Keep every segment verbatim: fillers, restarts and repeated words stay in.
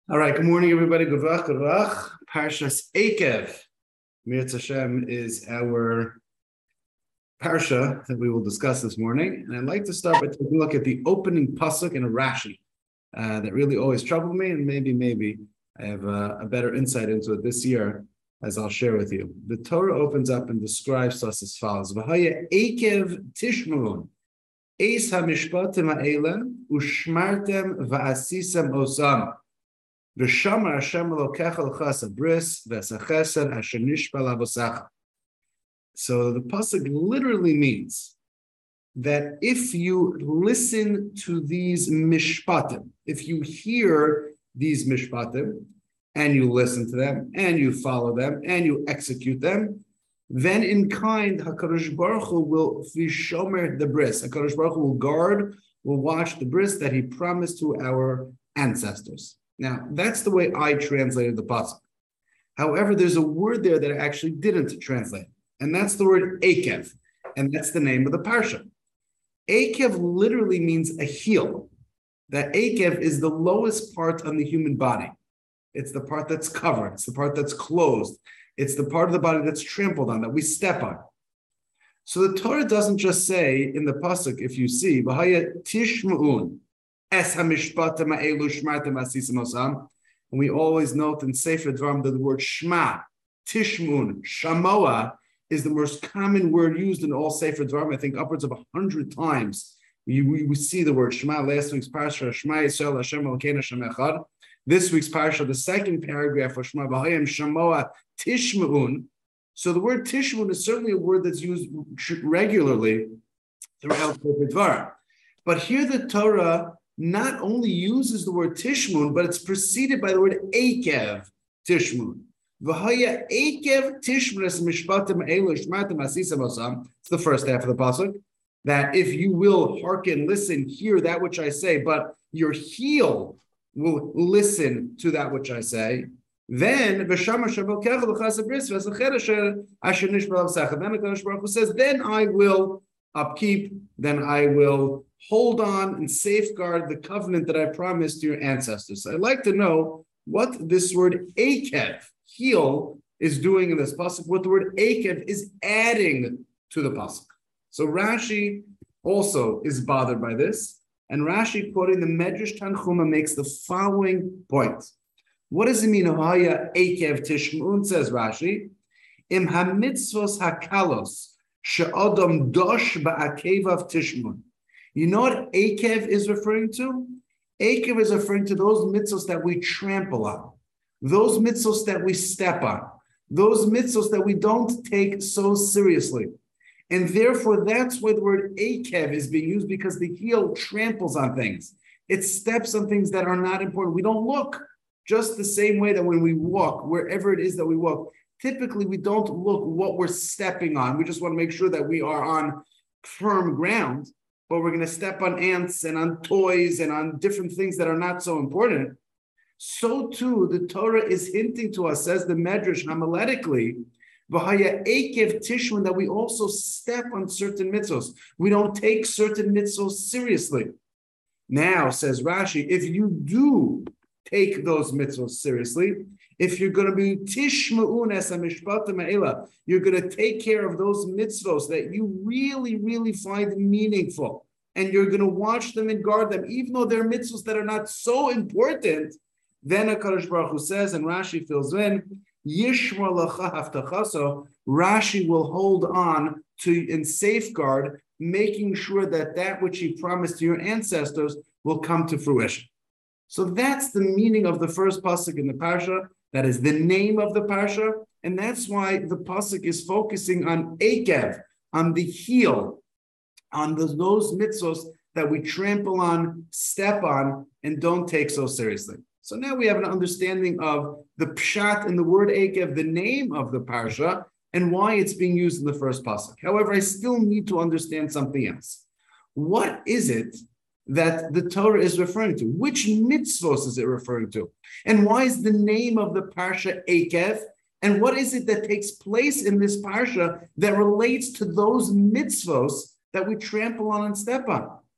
All right, good morning, everybody. Gavach, Gavach. Parshas Eikev. Mir Hashem is our parsha that we will discuss this morning. And I'd like to start by taking a look at the opening pasuk in a Rashi uh, that really always troubled me. And maybe, maybe I have uh, a better insight into it this year, as I'll share with you. The Torah opens up and describes us as follows. V'haya Eikev tishmurun. Eis hamishpatim ha'ela ushmartem va'asisem osam. V'shamar Hashem Elokecha l'chas abris v'esachesed asher nishpa l'avosacha. So the pasuk literally means that if you listen to these mishpatim, if you hear these mishpatim, and you listen to them, and you follow them, and you execute them, then in kind, HaKadosh Baruch Hu will vishomer the bris. HaKadosh Baruch Hu will guard, will watch the bris that He promised to our ancestors. Now, that's the way I translated the pasuk. However, there's a word there that I actually didn't translate, and that's the word Eikev, and that's the name of the parsha. Eikev literally means a heel. That Eikev is the lowest part on the human body. It's the part that's covered. It's the part that's closed. It's the part of the body that's trampled on, that we step on. So the Torah doesn't just say in the pasuk, if you see, V'haya tishma'un, Es hamishpatim ha'elu shmartem asisem osam. And we always note in Sefer Dvarim that the word shma, tishmun, shamoa, is the most common word used in all Sefer Dvarim. I think upwards of a hundred times we, we, we see the word shma. Last week's parsha, Shema Yisrael Hashem Elokeinu Hashem Echad. This week's parsha, the second paragraph of Shema V'hayim shamoa tishmun. So the word tishmun is certainly a word that's used regularly throughout Sefer Dvarim. But here the Torah not only uses the word tishmun, but it's preceded by the word eikev tishmun. V'haya eikev tishmun es mishpatim elu shmartem asisem osam. It's the first half of the pasuk. That if you will hearken, listen, hear that which I say, but your heel will listen to that which I say, then v'shamar shabal kechel l'chas abris v'esached asher asher nishbal avsacha. Then the Kadosh Baruch Hu says, then I will upkeep, then I will hold on and safeguard the covenant that I promised to your ancestors. So I'd like to know what this word eikev, heel, is doing in this pasuk, what the word eikev is adding to the pasuk. So Rashi also is bothered by this, and Rashi, quoting the Medrash Tanchuma, makes the following point. What does it mean, Haya eikev tishmun, says Rashi, im hamitzvos hakalos she'odom dosh ba'akevav tishmun. You know what Eikev is referring to? Eikev is referring to those mitzvos that we trample on, those mitzvos that we step on, those mitzvos that we don't take so seriously. And therefore, that's why the word Eikev is being used, because the heel tramples on things. It steps on things that are not important. We don't look, just the same way that when we walk, wherever it is that we walk, typically we don't look what we're stepping on. We just want to make sure that we are on firm ground. But we're going to step on ants and on toys and on different things that are not so important. So too, the Torah is hinting to us, says the Medrash, homiletically, V'haya eikev tishmun, that we also step on certain mitzvos. We don't take certain mitzvos seriously. Now, says Rashi, if you do take those mitzvos seriously, if you're going to be tishma'un es hamishpatim ha'ela, you're going to take care of those mitzvos that you really, really find meaningful, and you're going to watch them and guard them, even though they're mitzvos that are not so important, then HaKadosh Baruch Hu says, and Rashi fills in, Yishmar lacha haftachaso, Rashi will hold on to and safeguard, making sure that that which He promised to your ancestors will come to fruition. So that's the meaning of the first pasuk in the parsha. That is the name of the parsha, and that's why the pasuk is focusing on eikev, on the heel, on the, those mitzvos that we trample on, step on, and don't take so seriously. So now we have an understanding of the pshat in the word eikev, the name of the parsha, and why it's being used in the first pasuk. However, I still need to understand something else. What is it that the Torah is referring to? Which mitzvos is it referring to? And why is the name of the parsha Eikev? And what is it that takes place in this parsha that relates to those mitzvos that we trample on and step on?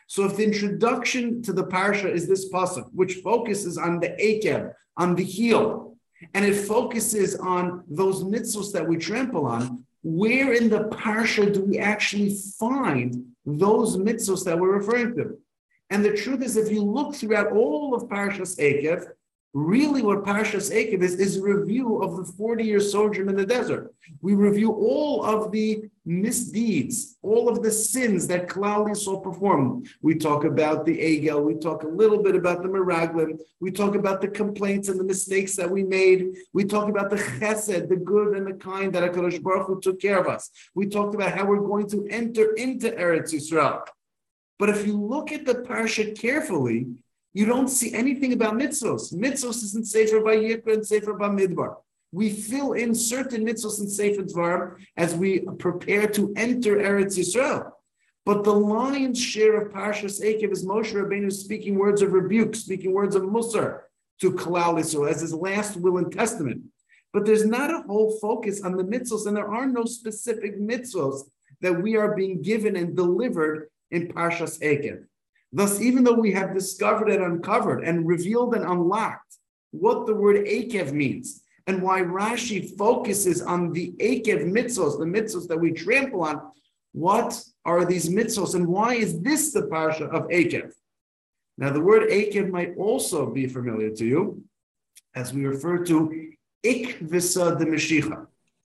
So if the introduction to the parsha is this pasuk, which focuses on the akev, on the heel, and it focuses on those mitzvos that we trample on, where in the parsha do we actually find those mitzvos that we're referring to? And the truth is, if you look throughout all of Parshas Eikev, really what Parshas Eikev is, is a review of the forty-year sojourn in the desert. We review all of the misdeeds, all of the sins that Klal Yisrael performed. We talk about the Egel, we talk a little bit about the Meraglim, we talk about the complaints and the mistakes that we made, we talk about the chesed, the good and the kind that HaKadosh Baruch Hu took care of us. We talked about how we're going to enter into Eretz Yisrael. But if you look at the parsha carefully, you don't see anything about mitzvos. Mitzvos is in Sefer Vayikra and Sefer Bamidbar. We fill in certain mitzvos in Sefer Dvarim as we prepare to enter Eretz Yisrael. But the lion's share of Parshas Eikev is Moshe Rabbeinu speaking words of rebuke, speaking words of musar to Klal Yisrael as his last will and testament. But there's not a whole focus on the mitzvos, and there are no specific mitzvos that we are being given and delivered in Parshas Eikev. Thus, even though we have discovered and uncovered and revealed and unlocked what the word Eikev means and why Rashi focuses on the Eikev mitzvos, the mitzvos that we trample on, what are these mitzvos and why is this the parsha of Eikev? Now, the word Eikev might also be familiar to you as we refer to Ikvisa de Mashiach.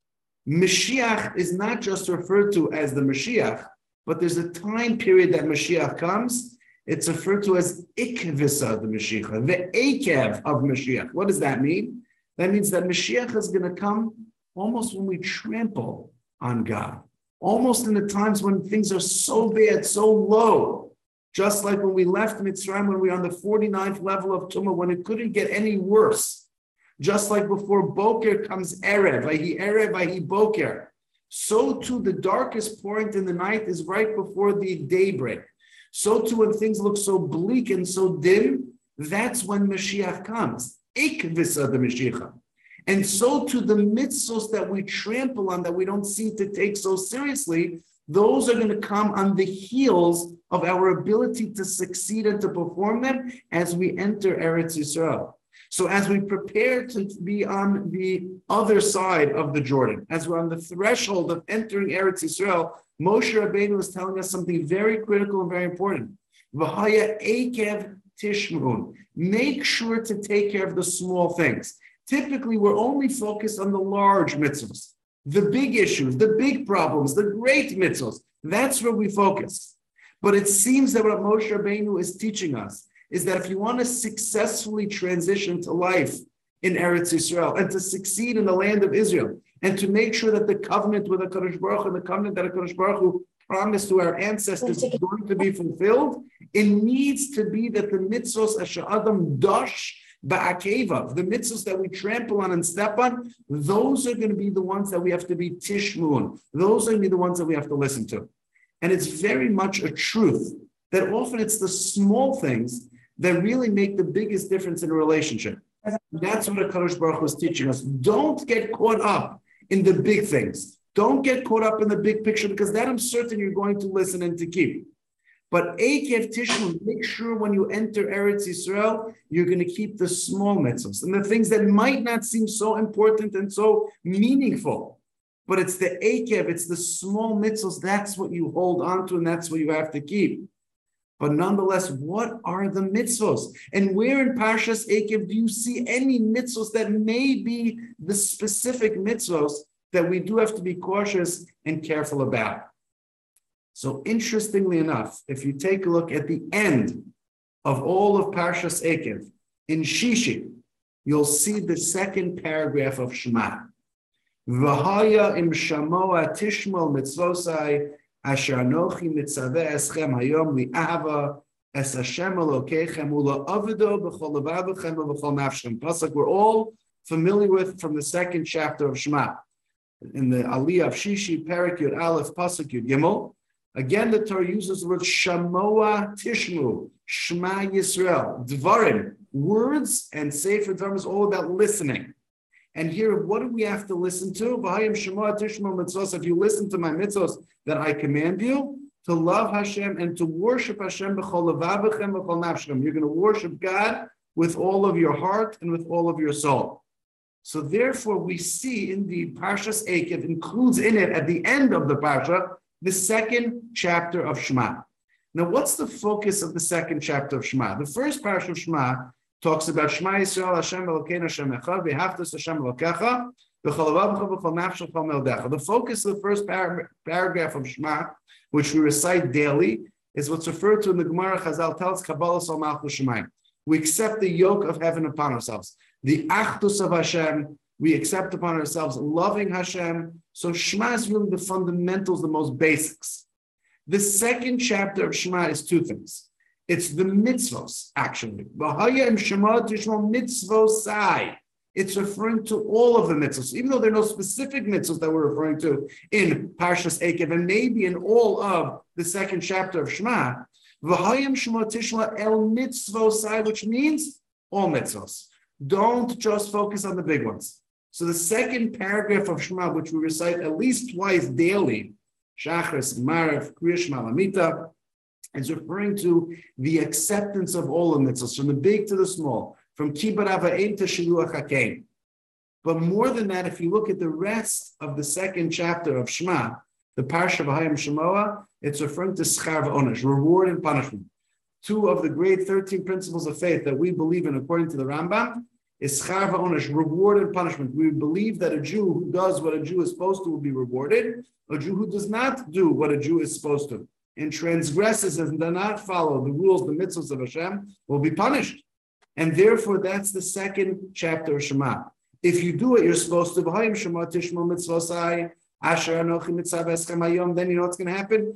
Mashiach is not just referred to as the Mashiach, but there's a time period that Mashiach comes. It's referred to as Ikvisa the Mashiach, the Eikev of Mashiach. What does that mean? That means that Mashiach is going to come almost when we trample on God, almost in the times when things are so bad, so low, just like when we left Mitzrayim, when we were on the forty-ninth level of Tumah, when it couldn't get any worse. Just like before Boker comes Erev, Vahi Erev, Vahi Boker. So too, the darkest point in the night is right before the daybreak. So too, when things look so bleak and so dim, that's when Mashiach comes. Ikvisa the Mashiach. And so too, the mitzvos that we trample on, that we don't seem to take so seriously, those are going to come on the heels of our ability to succeed and to perform them as we enter Eretz Yisrael. So as we prepare to be on the other side of the Jordan, as we're on the threshold of entering Eretz Yisrael, Moshe Rabbeinu is telling us something very critical and very important. V'haya ekev tishmurun. Make sure to take care of the small things. Typically, we're only focused on the large mitzvahs, the big issues, the big problems, the great mitzvahs. That's where we focus. But it seems that what Moshe Rabbeinu is teaching us is that if you want to successfully transition to life in Eretz Yisrael and to succeed in the land of Israel and to make sure that the covenant with HaKadosh Baruch Hu and the covenant that HaKadosh Baruch Hu promised to our ancestors is going to be fulfilled, it needs to be that the mitzvos asher adam dash ba'akevav, the mitzvos that we trample on and step on, those are going to be the ones that we have to be tishmun. Those are going to be the ones that we have to listen to. And it's very much a truth that often it's the small things that really make the biggest difference in a relationship. That's what HaKadosh Baruch Hu is teaching us. Don't get caught up in the big things. Don't get caught up in the big picture, because that I'm certain you're going to listen and to keep. But Eikev Tishmu, make sure when you enter Eretz Yisrael, you're going to keep the small mitzvahs and the things that might not seem so important and so meaningful. But it's the Eikev, it's the small mitzvahs, that's what you hold on to and that's what you have to keep. But nonetheless, what are the mitzvos? And where in Parshas Eikev do you see any mitzvos that may be the specific mitzvos that we do have to be cautious and careful about? So interestingly enough, if you take a look at the end of all of Parshas Eikev, in Shishi, you'll see the second paragraph of Shema. V'haya im shamoa tishmol mitzvosai asher anochi mitzaveh eschem hayom li'ahava es Hashem Elokeichem ula'avido b'chol levavechem v'chol nafshem. Pasuk we're all familiar with from the second chapter of Shema. In the Aliyah of Shishi, Perek Yud Aleph, Pasuk Yud Gimel, again the Torah uses the word shamoa tishmu, Shema Yisrael, Dvarim, words, and Sefer Dvarim is all about listening. And here, what do we have to listen to? If you listen to my mitzvos that I command you, to love Hashem and to worship Hashem. You're going to worship God with all of your heart and with all of your soul. So therefore, we see in the Parshas Eikev includes in it at the end of the Parsha the second chapter of Shema. Now, what's the focus of the second chapter of Shema? The first Parsha of Shema talks about Shema Yisrael Hashem Elokeinu Hashem Echad V'Haftas Hashem Elokecha V'Chol Levavecha V'Chol Nafshecha V'Chol Me'odecha. The focus of the first par- paragraph of Shema, which we recite daily, is what's referred to in the Gemara. Chazal tells Kabbalah Sol Malchus Shemayim. We accept the yoke of heaven upon ourselves. The Achdus of Hashem, we accept upon ourselves loving Hashem. So Shema is really the fundamentals, the most basics. The second chapter of Shema is two things. It's the mitzvos, actually. It's referring to all of the mitzvos, even though there are no specific mitzvos that we're referring to in Parshas Eikev, and maybe in all of the second chapter of Shema. Which means all mitzvos. Don't just focus on the big ones. So the second paragraph of Shema, which we recite at least twice daily, Shachris, Maariv, Kriya Shema Lamita, is referring to the acceptance of all the mitzvahs, from the big to the small, from Kibbut Avayim to Shiluach HaKein. But more than that, if you look at the rest of the second chapter of Shema, the Parsha of Hayim Shemoah, it's referring to Schar V'Onesh, reward and punishment. Two of the great thirteen principles of faith that we believe in, according to the Rambam, is Schar V'Onesh, reward and punishment. We believe that a Jew who does what a Jew is supposed to will be rewarded. A Jew who does not do what a Jew is supposed to and transgresses and does not follow the rules, the mitzvahs of Hashem, will be punished. And therefore, that's the second chapter of Shema. If you do what you're supposed to, then you know what's going to happen?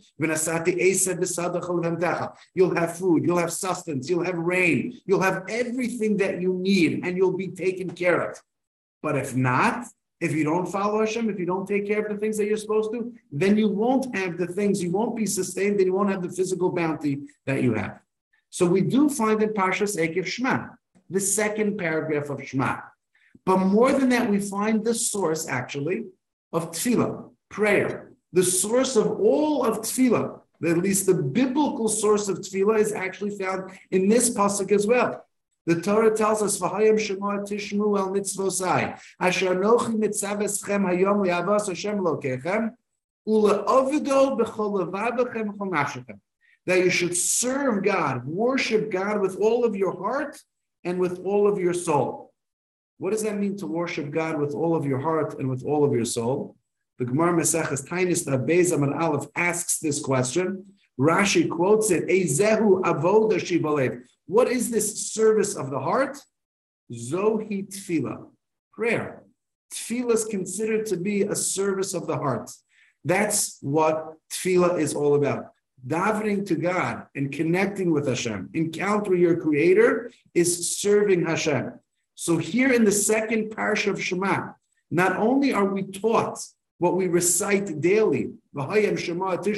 You'll have food, you'll have sustenance, you'll have rain, you'll have everything that you need, and you'll be taken care of. But if not, if you don't follow Hashem, if you don't take care of the things that you're supposed to, then you won't have the things, you won't be sustained, and you won't have the physical bounty that you have. So we do find in Parshas Eikev Shema, the second paragraph of Shema. But more than that, we find the source, actually, of tefillah, prayer. The source of all of tefillah, at least the biblical source of tefillah, is actually found in this pasuk as well. The Torah tells us, "V'hayim shema tishmu el mitzvosai, asher anochi mitzaveschem hayom li'avos Hashem Elokechem, ule'ovido b'chol levavechem v'chol nafshechem." That you should serve God, worship God with all of your heart and with all of your soul. What does that mean to worship God with all of your heart and with all of your soul? The Gemara Maseches Tainis Beis Amud Aleph asks this question. Rashi quotes it, Eizehu avoda shibalev. What is this service of the heart? Zohi tefillah, prayer. Tefillah is considered to be a service of the heart. That's what tefillah is all about. Davening to God and connecting with Hashem, encountering your Creator, is serving Hashem. So here in the second parsha of Shema, not only are we taught what we recite daily, it's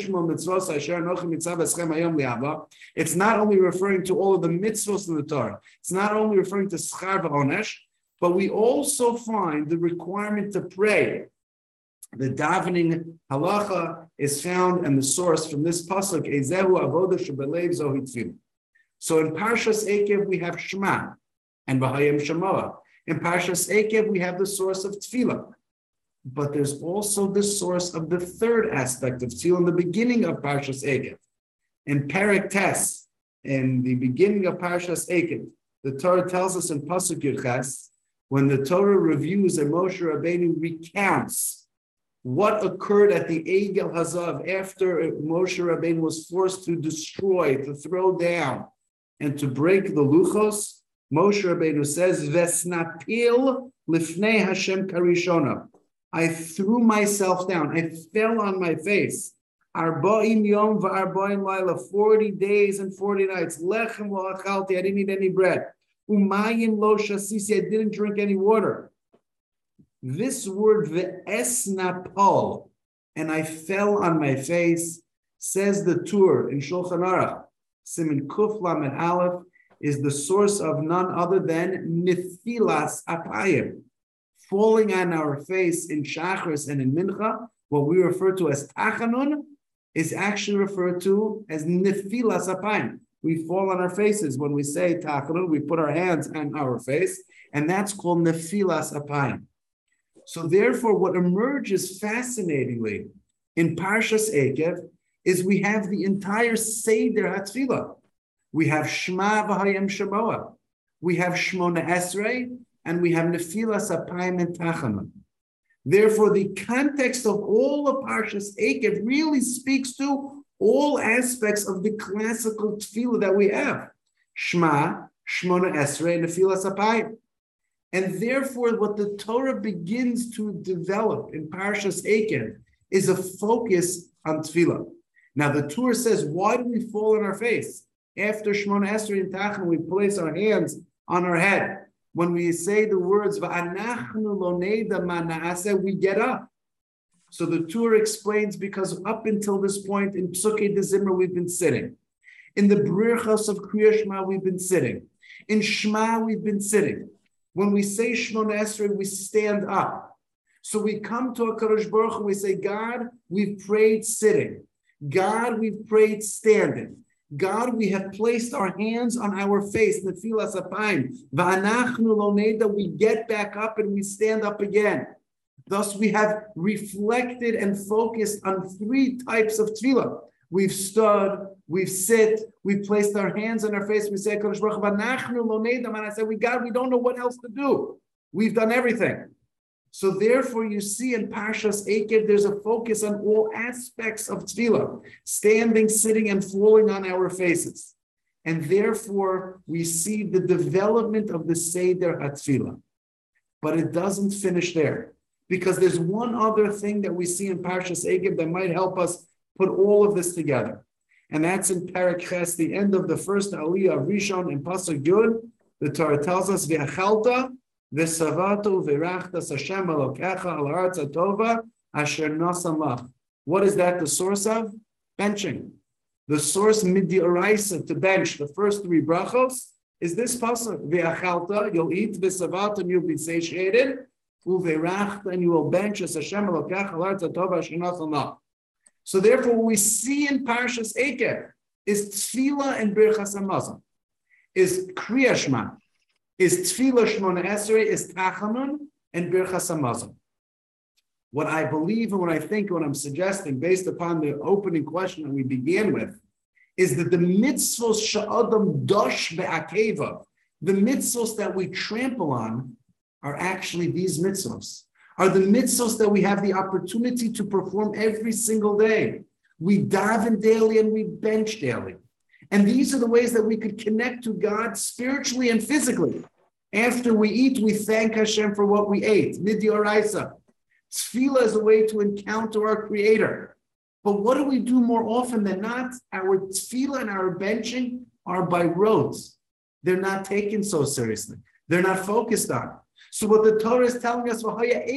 not only referring to all of the mitzvos in the Torah, it's not only referring to Schar V'Onesh, but we also find the requirement to pray. The davening halacha is found and the source from this pasuk, Ezehu avoda shebelev zohi tefillah. So in Parshas Eikev we have Shema and V'hayim Shemoah. In Parshas Eikev we have the source of tefillah. But there's also the source of the third aspect of tefillah in the beginning of Parshas Eikev. In Perek Tes, in the beginning of Parshas Eikev, the Torah tells us in Pasuk Yud Ches, when the Torah reviews and Moshe Rabbeinu recounts what occurred at the Egel Hazav after Moshe Rabbeinu was forced to destroy, to throw down, and to break the luchos, Moshe Rabbeinu says, Vesnapil lifnei Hashem karishona. I threw myself down. I fell on my face. Arba'im yom v'arba'im laila, forty days and forty nights. Lechem lo achalti, I didn't eat any bread. Umayim lo shasisi, I didn't drink any water. This word ve'esnapol, and I fell on my face, says the Tur in Shulchan Aruch, Siman Kuf Lamed Aleph, is the source of none other than Nifilas Apayim, falling on our face in Shachris and in Mincha, what we refer to as Tachanun, is actually referred to as nefilas apayim. We fall on our faces when we say tachanun. We put our hands on our face, and that's called nefilas apayim. So therefore, what emerges fascinatingly in Parshas Eikev is we have the entire Seder HaTfilah. We have Shema v'Hayim Shemoah. We have Shmona Esrei, and we have Nefilas Apayim and Tachanun. Therefore, the context of all of Parshas Eikev really speaks to all aspects of the classical Tefillah that we have. Shema, Shmona Esrei, Nefilas Apayim. And therefore, what the Torah begins to develop in Parshas Eikev is a focus on Tefillah. Now, the Torah says, why do we fall on our face? After Shmona Esrei and Tachanun, we place our hands on our head. When we say the words, V'anachnu lo neida ma na'aseh, we get up. So the Torah explains, because up until this point in Psukei de Zimra, we've been sitting. In the B'richos of Kriya Shema, we've been sitting. In Shema, we've been sitting. When we say Shmona Esrei, we stand up. So we come to HaKadosh Baruch Hu and we say, God, we've prayed sitting. God, we've prayed standing. God, we have placed our hands on our face, Nefilas Apayim. V'anachnu lo neida, we get back up and we stand up again. Thus, we have reflected and focused on three types of tefillah. We've stood, we've sit, we've placed our hands on our face. We say, Kadosh Baruch Hu, v'anachnu lo neida, and I say, we God, we don't know what else to do. We've done everything. So therefore, you see in Parshas Eikev, there's a focus on all aspects of tefillah, standing, sitting, and falling on our faces. And therefore, we see the development of the Seder HaTfilah. But it doesn't finish there, because there's one other thing that we see in Parshas Eikev that might help us put all of this together. And that's in Perek Ches, the end of the first Aliyah of Rishon in Pasuk Yud. The Torah tells us, V'achalta v'savatu v'rachtas Hashem Elokecha al ha'aretz hatova asher nasan lach. What is that the source of? Benching. The source mid'oraisa to bench the first three brachos is this pasuk. V'achalta, you'll eat, v'savatu, and you'll be satiated, u'v'rachta, and you will bench as Hashem Elokecha al ha'aretz hatova asher nasan lach. So therefore, what we see in Parshas Eikev is Tefillah and Birchas Hamazon, is Kriya Shema, is Tefillah Shmona Esrei, is Tachanun and Birchas Hamazon. What I believe and what I think, what I'm suggesting, based upon the opening question that we began with, is that the mitzvos sha'adam dosh be'akeva, the mitzvos that we trample on, are actually these mitzvos. Are the mitzvos that we have the opportunity to perform every single day. We daven daily and we bench daily. And these are the ways that we could connect to God spiritually and physically. After we eat, we thank Hashem for what we ate. Mid'oraisa. Tefillah is a way to encounter our Creator. But what do we do more often than not? Our tefillah and our benching are by rote. They're not taken so seriously. They're not focused on. So what the Torah is telling us,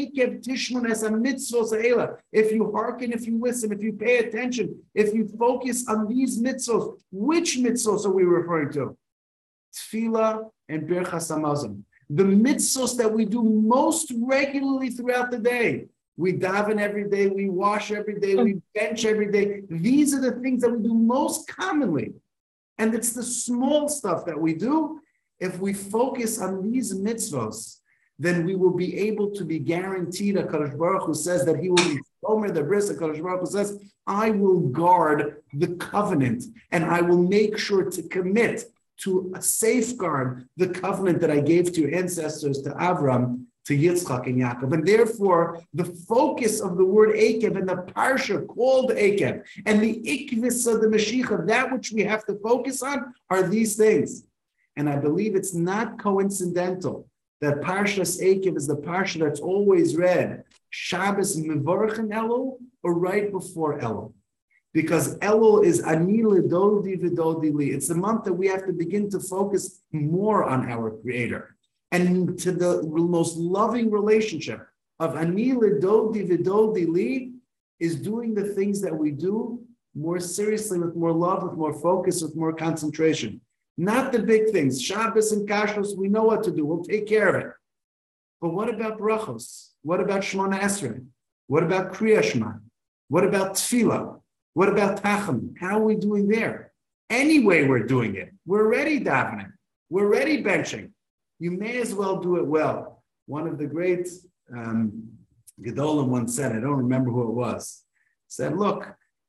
if you hearken, if you listen, if you pay attention, if you focus on these mitzvos, which mitzvos are we referring to? Tefillah and Birchas Hamazon. The mitzvos that we do most regularly throughout the day. We daven every day, we wash every day, we bench every day. These are the things that we do most commonly. And it's the small stuff that we do. If we focus on these mitzvos, then we will be able to be guaranteed. HaKadosh Baruch Hu says that he will be Omer the Bris. HaKadosh Baruch Hu says, I will guard the covenant and I will make sure to commit to safeguard the covenant that I gave to your ancestors, to Avram, to Yitzchak and Yaakov. And therefore, the focus of the word Eikev and the parsha called Eikev and the ikvis of the Mashiach, that which we have to focus on, are these things. And I believe it's not coincidental that Parshas Eikev is the parsha that's always read Shabbos Mevorchen Elul or right before Elul. Because Elul is Ani L'Dodi V'Dodi Li. It's the month that we have to begin to focus more on our Creator and to the most loving relationship of Ani L'Dodi V'Dodi Li is doing the things that we do more seriously, with more love, with more focus, with more concentration. Not the big things. Shabbos and Kashrus, we know what to do. We'll take care of it. But what about brachos? What about Shmona Esrei? What about Kriya Shema? What about Tefillah? What about Tachanun? How are we doing there? Anyway, we're doing it. We're already davening. We're already benching. You may as well do it well. One of the great um, Gedolim once said, I don't remember who it was, said, look,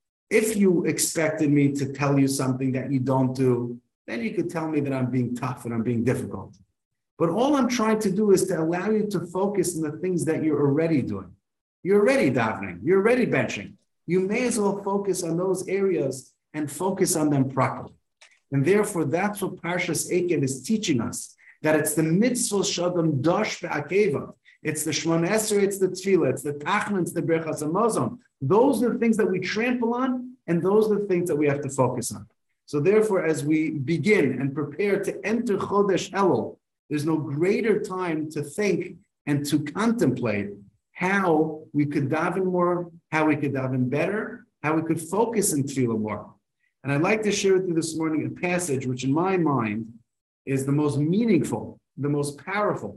if you expected me to tell you something that you don't do, then you could tell me that I'm being tough and I'm being difficult. But all I'm trying to do is to allow you to focus on the things that you're already doing. You're already davening. You're already benching. You may as well focus on those areas and focus on them properly. And therefore, that's what Parshas Eikev is teaching us, that it's the mitzvah shadam dash be'akeva. It's the Shemona Esrei, it's the Tefillah, it's the Tachanun, it's the Birchas Hamazon. Those are the things that we trample on, and those are the things that we have to focus on. So therefore, as we begin and prepare to enter Chodesh Elul, there's no greater time to think and to contemplate how we could daven more, how we could daven better, how we could focus in Tefillah more. And I'd like to share with you this morning a passage which in my mind is the most meaningful, the most powerful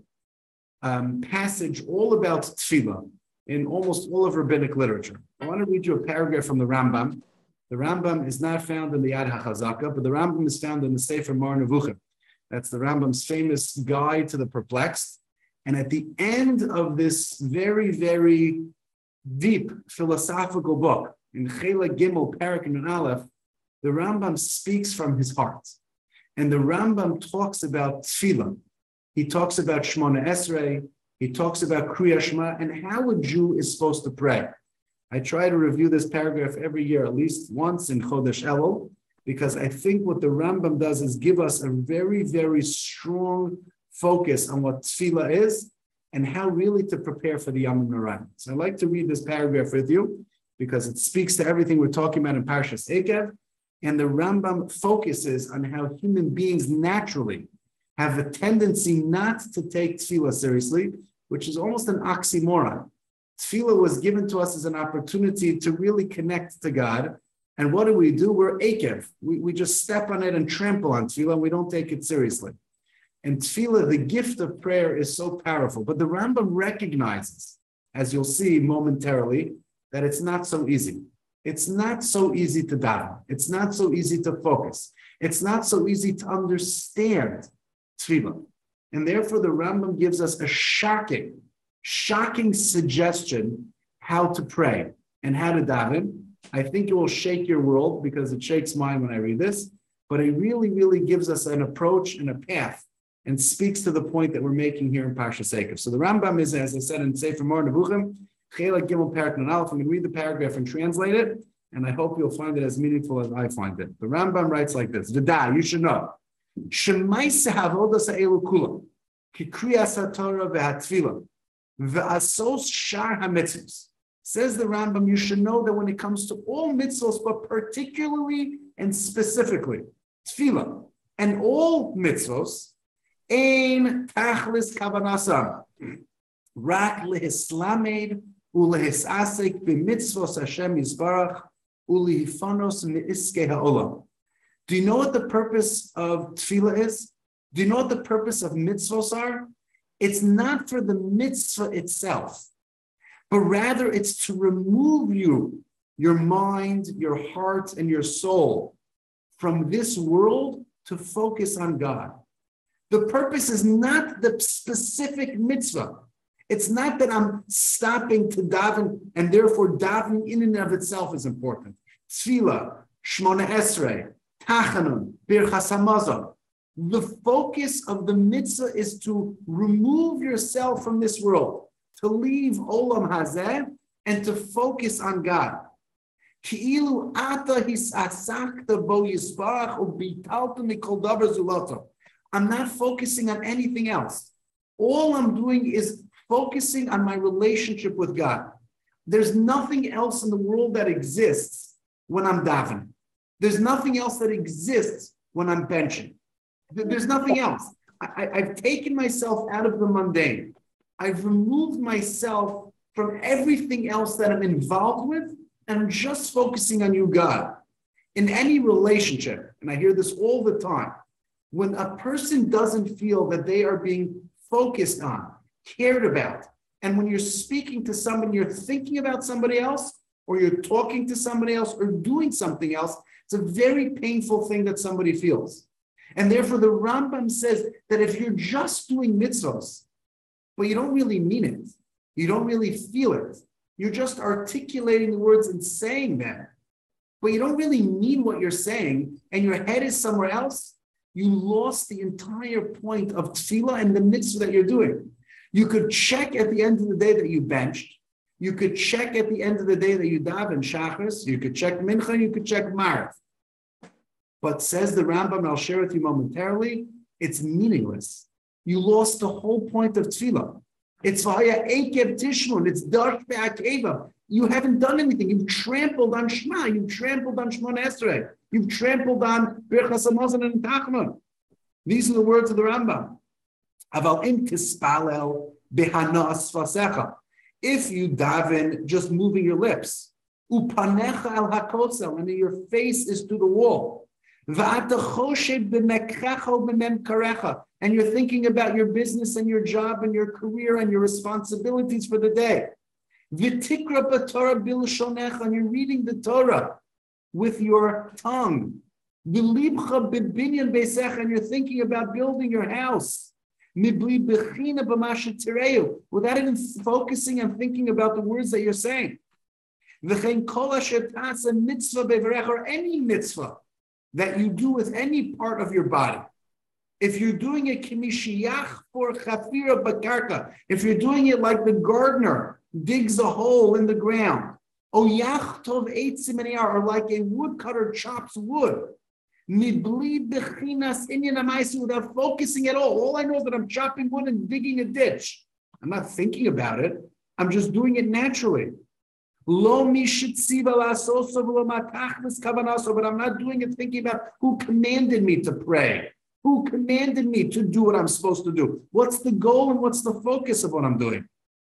um, passage all about Tefillah in almost all of rabbinic literature. I want to read you a paragraph from the Rambam. The Rambam is not found in the Yad HaChazaka, but the Rambam is found in the Sefer Mar Nevuchim. That's the Rambam's famous guide to the perplexed. And at the end of this very, very deep philosophical book, in Chela Gimel, Parak and Aleph, the Rambam speaks from his heart. And the Rambam talks about Tefillah. He talks about Shemona Esrei. He talks about Kriya Shema and how a Jew is supposed to pray. I try to review this paragraph every year, at least once in Chodesh Elul, because I think what the Rambam does is give us a very, very strong focus on what Tefillah is and how really to prepare for the Yom Noraim. So I'd like to read this paragraph with you because it speaks to everything we're talking about in Parshas Eikev. And the Rambam focuses on how human beings naturally have a tendency not to take Tefillah seriously, which is almost an oxymoron. Tefillah was given to us as an opportunity to really connect to God. And what do we do? We're Eikev. We, we just step on it and trample on Tefillah, and we don't take it seriously. And Tefillah, the gift of prayer, is so powerful. But the Rambam recognizes, as you'll see momentarily, that it's not so easy. It's not so easy to daven. It's not so easy to focus. It's not so easy to understand Tefillah. And therefore, the Rambam gives us a shocking, shocking suggestion how to pray and how to daven. I think it will shake your world because it shakes mine when I read this, but it really, really gives us an approach and a path and speaks to the point that we're making here in Parshas Eikev. So the Rambam is, as I said in Sefer Mar Nevuchim, Chela Gimel Parak Nun Aleph. I'm going to read the paragraph and translate it, and I hope you'll find it as meaningful as I find it. The Rambam writes like this: V'da, you should know, Shemaisa Havodas Ha'elu Kulam, Kikriyas HaTorah VeHaTfilah, Ve'asos Shar HaMitzvos. Says the Rambam, you should know that when it comes to all mitzvos, but particularly and specifically Tefillah and all mitzvos, Ein Tachlis Kavanasam, Rak Lehislamed Ulehisasek B'mitzvos Hashem Yisbarach Ulehifanos Me'iske Ha'olam. Do you know what the purpose of Tefillah is? Do you know what the purpose of mitzvos are? It's not for the mitzvah itself, but rather it's to remove you, your mind, your heart, and your soul from this world to focus on God. The purpose is not the specific mitzvah. It's not that I'm stopping to daven, and therefore davening in and of itself is important. Tefillah, Shemona Esrei, Tachanun, Birchas Hamazon. The focus of the mitzvah is to remove yourself from this world, to leave Olam Hazeh and to focus on God. Ki'ilu ata hisasakta bo yisbarach ubitalta mikol davar zulato. I'm not focusing on anything else. All I'm doing is focusing on my relationship with God. There's nothing else in the world that exists when I'm davening. There's nothing else that exists when I'm benching. There's nothing else. I, I've taken myself out of the mundane. I've removed myself from everything else that I'm involved with, and I'm just focusing on you, God. In any relationship, and I hear this all the time, when a person doesn't feel that they are being focused on, cared about, and when you're speaking to somebody, you're thinking about somebody else, or you're talking to somebody else, or doing something else, it's a very painful thing that somebody feels. And therefore, the Rambam says that if you're just doing mitzvahs, but you don't really mean it, you don't really feel it, you're just articulating the words and saying them, but you don't really mean what you're saying, and your head is somewhere else, you lost the entire point of tefillah and the mitzvah that you're doing. You could check at the end of the day that you benched. You could check at the end of the day that you daven shachris. You could check mincha. You could check marav. But says the Rambam, I'll share with you momentarily, it's meaningless. You lost the whole point of tefillah. It's via ekev tishmon. It's darsh be'akeva. You haven't done anything. You've trampled on Shema. You've trampled on Shmona Esrei. You've trampled on Birchas Hamazon and Tachnon. These are the words of the Rambam. Aval im tispalel behanas fasecha. If you daven just moving your lips, upanecha al hakosel, and your face is to the wall, v'ata choshed b'mekrecha u'b'mem karecha, and you're thinking about your business and your job and your career and your responsibilities for the day. V'tikra b'torah b'lshonecha, and you're reading the Torah with your tongue. V'libcha b'binyan beisecha, and you're thinking about building your house. Mibli b'china b'masha tireu, without even focusing and thinking about the words that you're saying. V'chein kol asher ta'asa mitzvah be'varech, or any mitzvah that you do with any part of your body. If you're doing it kimishiyach for chafira bakarka, if you're doing it like the gardener digs a hole in the ground, or yachtov eitzim aniyar, or like a woodcutter chops wood, without focusing at all. All I know is that I'm chopping wood and digging a ditch. I'm not thinking about it. I'm just doing it naturally. But I'm not doing it thinking about who commanded me to pray, who commanded me to do what I'm supposed to do. What's the goal and what's the focus of what I'm doing?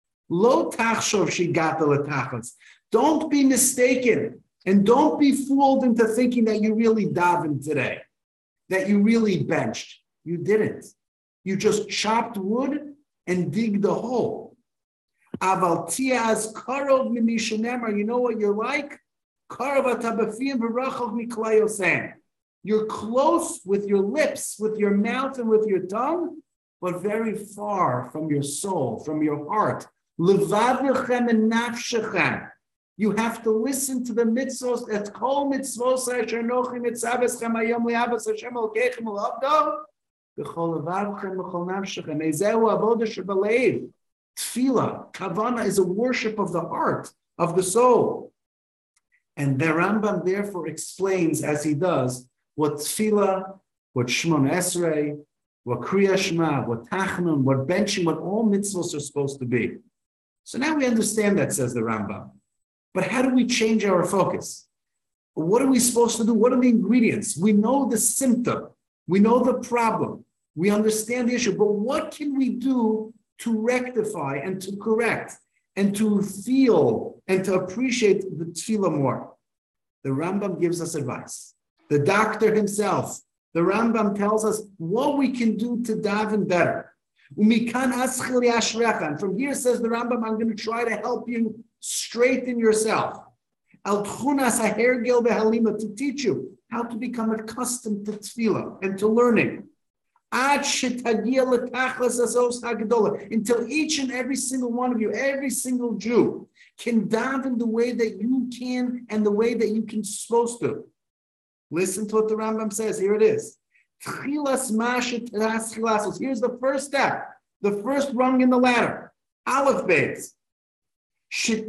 Don't be mistaken. And don't be fooled into thinking that you really davened today, that you really benched. You didn't. You just chopped wood and digged a hole. Aval tiaz karov mimishanemar. You know what you're like? Karov atabafiyim v'rachov miklayosem. You're close with your lips, with your mouth, and with your tongue, but very far from your soul, from your heart. Levavichem and nafshechem. You have to listen to the mitzvos. It's kol mitzvos asher nochi mitzaveschem hayom lihavas Hashem elkeichem ulavdo b'chol levavchem b'chol nafshechem. Ezehu avoda shebalev. Tefillah, kavana, is a worship of the heart, of the soul. And the Rambam therefore explains, as he does, what tefillah, what Shmona Esrei, what Kriya Shema, what Tachnun, what benching, what all mitzvos are supposed to be. So now we understand that, says the Rambam. But how do we change our focus? What are we supposed to do? What are the ingredients? We know the symptom. We know the problem. We understand the issue. But what can we do to rectify and to correct and to feel and to appreciate the tefillah more? The Rambam gives us advice. The doctor himself, the Rambam tells us what we can do to daven better. And from here, says the Rambam, I'm going to try to help you straighten yourself. To teach you how to become accustomed to tefillah and to learning. Until each and every single one of you, every single Jew, can daven the way that you can and the way that you can supposed to. Listen to what the Rambam says. Here it is. Here's the first step, the first rung in the ladder. Aleph Beis. You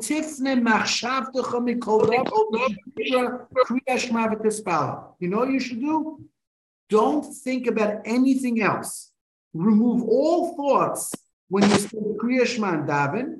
know what you should do? Don't think about anything else. Remove all thoughts when you say Kriya Shema and daven.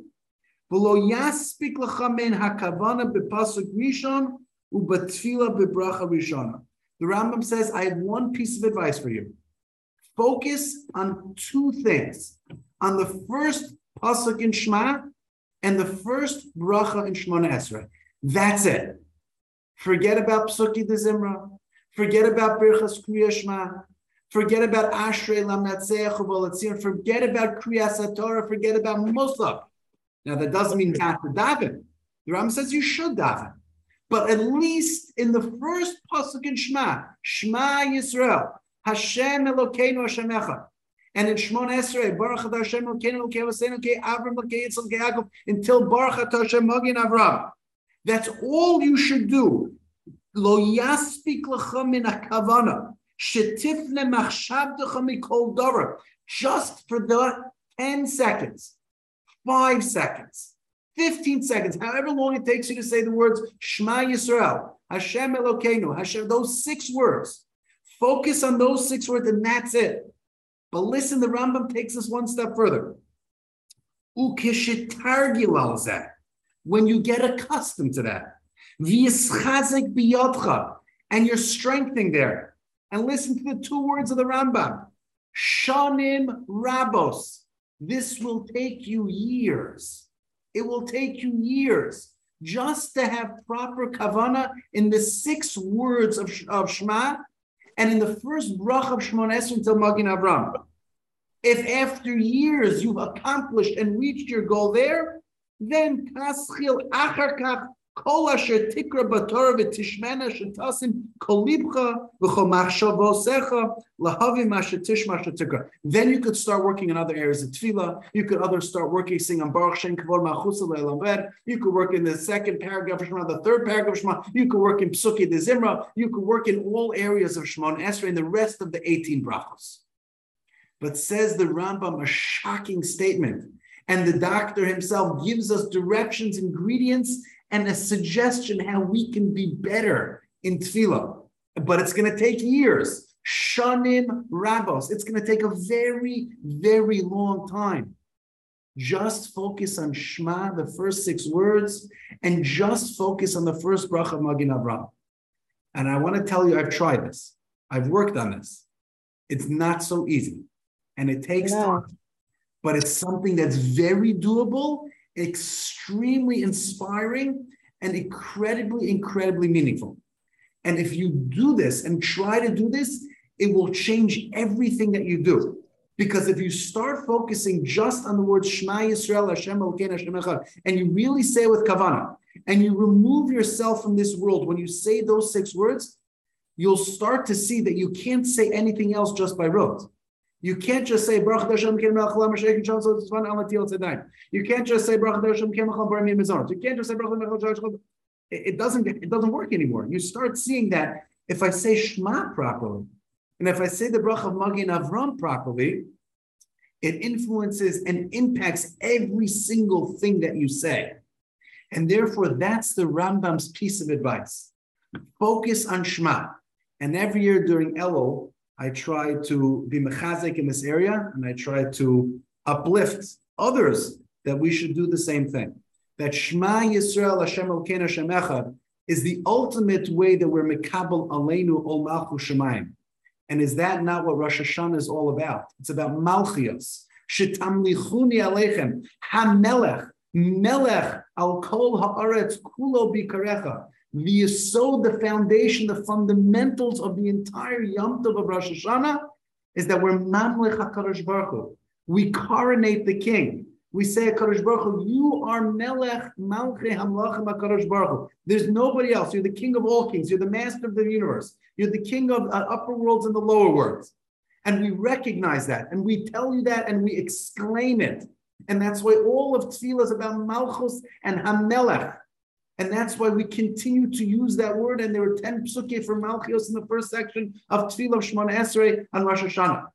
The Rambam says, I have one piece of advice for you. Focus on two things. On the first pasuk in Shema and the first bracha in Shmona Esrei. That's it. Forget about Psuki de Zimra. Forget about Birchas Kriya Shema. Forget about Ashrei Lamnatseach Uvolatzir. Forget about Kriyas HaTorah. Forget about Musaf. Now that doesn't mean not to daven. The Rambam says you should daven. But at least in the first pasuk in Shema, Shema Yisrael, Hashem Elokeinu Hashem Echad. And in Shmon Esrei, Baruch Atah Hashem Elokeinu Elokei Avosseinu Elokei Avram Elokei Yitzchak Elokei Yaakov, until Baruch Atah Hashem Magin Avram. That's all you should do. Lo yaspik lecha min hakavana, shetifne machshavtecha mikol davar. Just for the ten seconds, five seconds, fifteen seconds, however long it takes you to say the words Shema Yisrael, Hashem Elokeinu, Hashem, those six words. Focus on those six words and that's it. But listen, the Rambam takes us one step further. Ukeshitargil al zeh. When you get accustomed to that, v'yischazek biyodcha, and you're strengthening there. And listen to the two words of the Rambam. Shanim rabos. This will take you years. It will take you years just to have proper kavana in the six words of, of Shema and in the first brach of Shmon Esrei until Magin Avram. If after years you've accomplished and reached your goal there, then kaschil achar kach kol asher tikra b'torah v'tishmena shetasim kol libcha v'chol machshavosecha lahavim asher tishma asher tikra. Then you could start working in other areas of tefillah. You could other start working sing on Baruch Shem Kavod Malchusa Le'Elamed. You could work in the second paragraph of Shema, the third paragraph of Shema. You could work in Psuki de Zimra. You could work in all areas of Shemon Esrei and the rest of the eighteen brachos. But says the Rambam a shocking statement. And the doctor himself gives us directions, ingredients, and a suggestion how we can be better in tefillah. But it's going to take years. Shanim rabos. It's going to take a very, very long time. Just focus on Shema, the first six words, and just focus on the first bracha of Magin Avram. And I want to tell you, I've tried this. I've worked on this. It's not so easy. And it takes No. time. But it's something that's very doable, extremely inspiring, and incredibly, incredibly meaningful. And if you do this and try to do this, it will change everything that you do. Because if you start focusing just on the word Shema Yisrael, Hashem Elokeinu, Hashem Echad, and you really say it with kavanah, and you remove yourself from this world, when you say those six words, you'll start to see that you can't say anything else just by rote. You can't just say Baruch Hashem Ken Melech Haolam Asher Yikun Shalom Tzvan Al Matil Tzedayim. You can't just say Baruch Hashem Ken Melech Haolam Bar Miyam Mizonot. You can't just say Baruch Hashem. It doesn't. It doesn't work anymore. You start seeing that if I say Shema properly, and if I say the Bracha of Magin Avram properly, it influences and impacts every single thing that you say, and therefore that's the Rambam's piece of advice. Focus on Shema, and every year during Elul, I try to be mechazek in this area, and I try to uplift others that we should do the same thing. That Shema Yisrael Hashem Elokeinu Hashem Echad is the ultimate way that we're mekabel aleinu ol malchus shemayim. And is that not what Rosh Hashanah is all about? It's about malchios. Shetamlichuni aleichem hamelech melech al kol haaretz kulo bikarecha. The yesod, the foundation, the fundamentals of the entire Yom Tov of Rosh Hashanah is that we're Mamlech HaKadosh Baruch Hu. We coronate the king. We say, HaKadosh Baruch Hu, you are Melech Malchei Hamlachim HaKadosh Baruch Hu. There's nobody else. You're the king of all kings. You're the master of the universe. You're the king of uh, upper worlds and the lower worlds. And we recognize that. And we tell you that and we exclaim it. And that's why all of Tefillah is about Malchus and Hamelech. And that's why we continue to use that word. And there were ten psukim for Malchios in the first section of Tefillah of Shemona Esrei on Rosh Hashanah.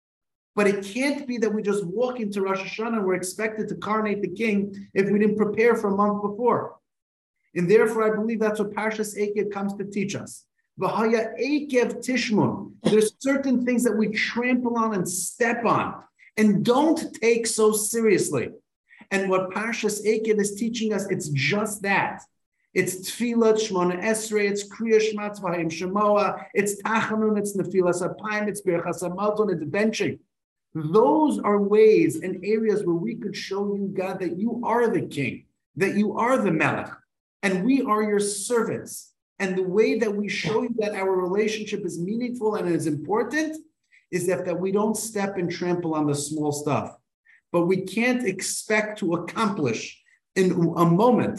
But it can't be that we just walk into Rosh Hashanah and we're expected to coronate the king if we didn't prepare for a month before. And therefore, I believe that's what Parshas Eikev comes to teach us. V'haya Eikev Tishmun. There's certain things that we trample on and step on and don't take so seriously. And what Parshas Eikev is teaching us, it's just that. It's Tefillah, Shmona Esrei, it's Kriya Shema Tzvahim Shemoah, it's Tachanun, it's Nefilas Apayim, it's Birchas HaMazon, it's benching. Those are ways and areas where we could show you, God, that you are the king, that you are the Melech, and we are your servants. And the way that we show you that our relationship is meaningful and is important is that, that we don't step and trample on the small stuff. But we can't expect to accomplish in a moment,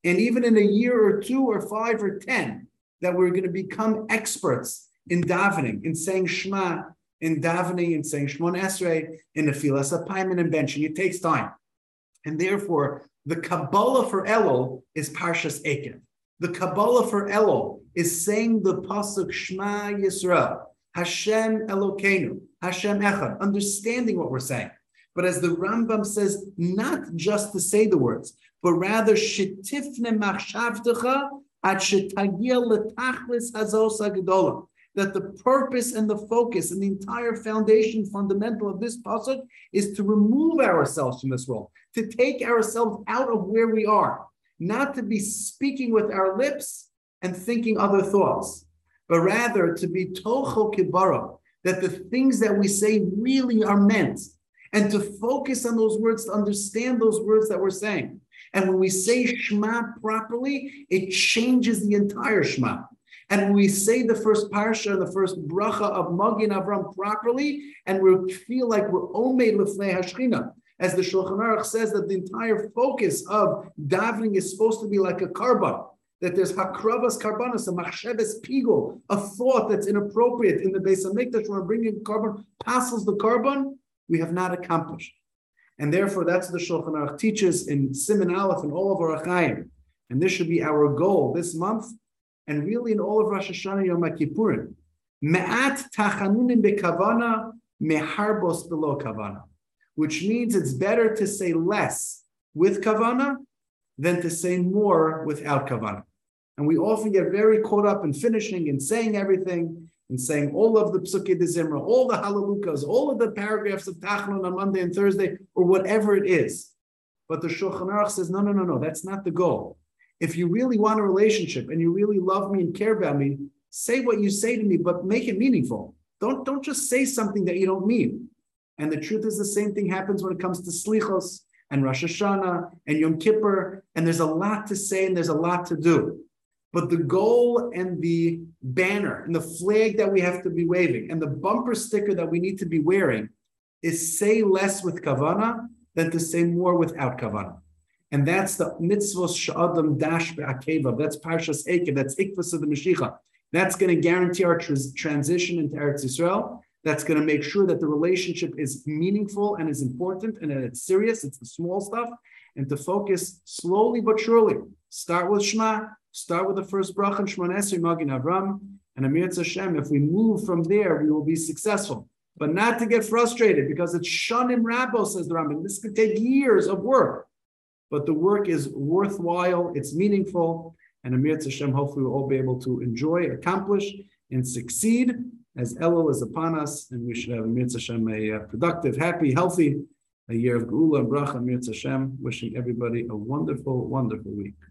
and even in a year or two or five or ten, that we're going to become experts in davening, in saying Shema, in davening, in saying Shmon Esrei, in Nefilas HaPayim, and benching. It takes time. And therefore, the Kabbalah for Elul is Parshas Ekev. The Kabbalah for Elul is saying the pasuk Shema Yisrael, Hashem Elokeinu, Hashem Echad, understanding what we're saying. But as the Rambam says, not just to say the words, but rather Shetifne Machshavtecha at Shetagia Letachlis Hazos Hagedolah. That the purpose and the focus and the entire foundation, fundamental of this pasuk is to remove ourselves from this world, to take ourselves out of where we are, not to be speaking with our lips and thinking other thoughts, but rather to be tocho kibara, that the things that we say really are meant, and to focus on those words, to understand those words that we're saying. And when we say Shema properly, it changes the entire Shema. And when we say the first parsha, the first bracha of Magin Avram properly, and we feel like we're omed lefnei Hashchina, as the Shulchan Aruch says that the entire focus of davening is supposed to be like a karban, that there's hakravas karbanos, a machsheves pigul, a thought that's inappropriate in the Beis Hamikdash when we're bringing karban, passes the karban, we have not accomplished. And therefore, that's what the Shulchan Aruch teaches in Siman Aleph and all of our Achayim. And this should be our goal this month, and really in all of Rosh Hashanah Yom Kippurim. Me'at tachanunim bekavana, meharbos below kavana. Which means it's better to say less with kavana than to say more without kavana. And we often get very caught up in finishing and saying everything, and saying all of the Psukei de Zimra, all the Halalukas, all of the paragraphs of Tachnun on Monday and Thursday, or whatever it is. But the Shulchan Aruch says, no, no, no, no, that's not the goal. If you really want a relationship and you really love me and care about me, say what you say to me, but make it meaningful. Don't, don't just say something that you don't mean. And the truth is the same thing happens when it comes to Slichos and Rosh Hashanah and Yom Kippur. And there's a lot to say and there's a lot to do. But the goal and the banner and the flag that we have to be waving and the bumper sticker that we need to be wearing is say less with kavana than to say more without kavana. And that's the mitzvos sh'adam dash be'akeva. That's Parshas Ekev. That's Ikvus of the Mashiach. That's going to guarantee our tr- transition into Eretz Yisrael. That's going to make sure that the relationship is meaningful and is important and that it's serious. It's the small stuff. And to focus slowly but surely. Start with Shema. Start with the first bracha and Shmon Esrei Magin Avram. And Amir Hashem, if we move from there, we will be successful. But not to get frustrated because it's Shanim Rabo, says the Rambam. This could take years of work. But the work is worthwhile, it's meaningful, and Amir Hashem, hopefully we'll all be able to enjoy, accomplish, and succeed as Elul is upon us, and we should have Amir Hashem a productive, happy, healthy, a year of Geula and Bracha. Amir Hashem, wishing everybody a wonderful, wonderful week.